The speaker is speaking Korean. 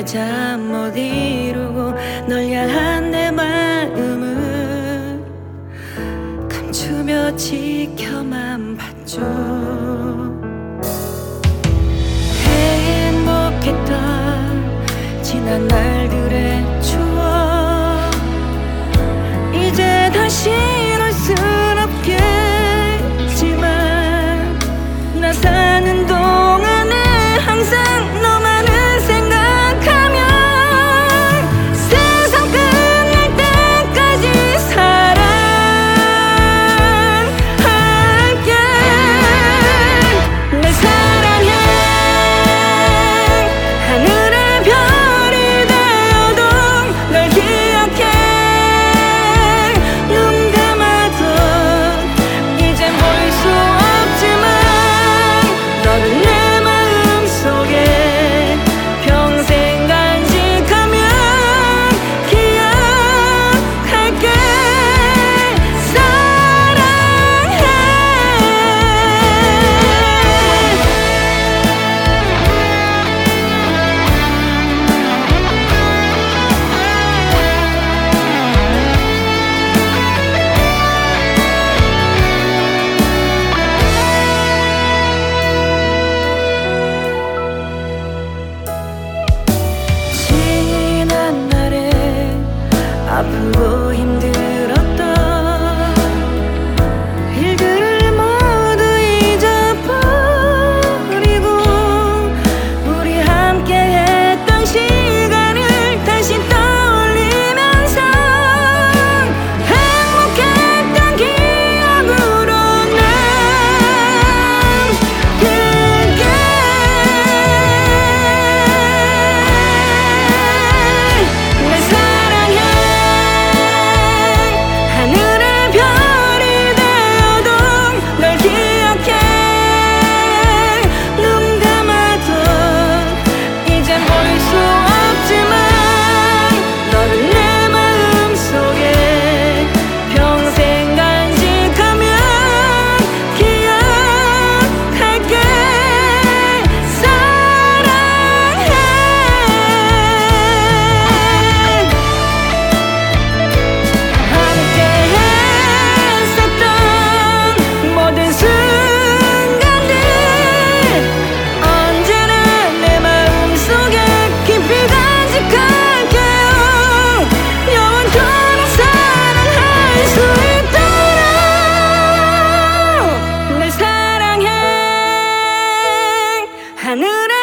내 잠 못 이루고 널 향한 내 마음을 감추며 지켜만 봤죠. 행복했던 지난 날들의 추억 이제 다시 올 순 없겠지만 나 사는 동안에 항상 너만을 생각하면 세상 끝날 때까지 사랑할게. 내 사랑해 하늘의 별이 되어도 널 기억해. 눈 감아도 이젠 보일 수 없지만 너는 내 마음속에 평생 간직하며 기억할게. 사랑해. 지난 날에 아프고 힘들었던 일들을 모두 잊어버리고 우리 함께 했던 시간을 다시 떠올리면서 행복했던 기억으로 남길게. 내 사랑해 하늘의 별이 되어도 널 기억해. 눈 감아도 이젠 보일 수 없지만 너는 내 마음속에 평생 간직하며 기억할게. 사랑해. 함께 했었던 모든 순간들 언제나 내 마음속에 깊이 간직할게요. 영원토록 사랑할 수 있도록 널 사랑해 하늘의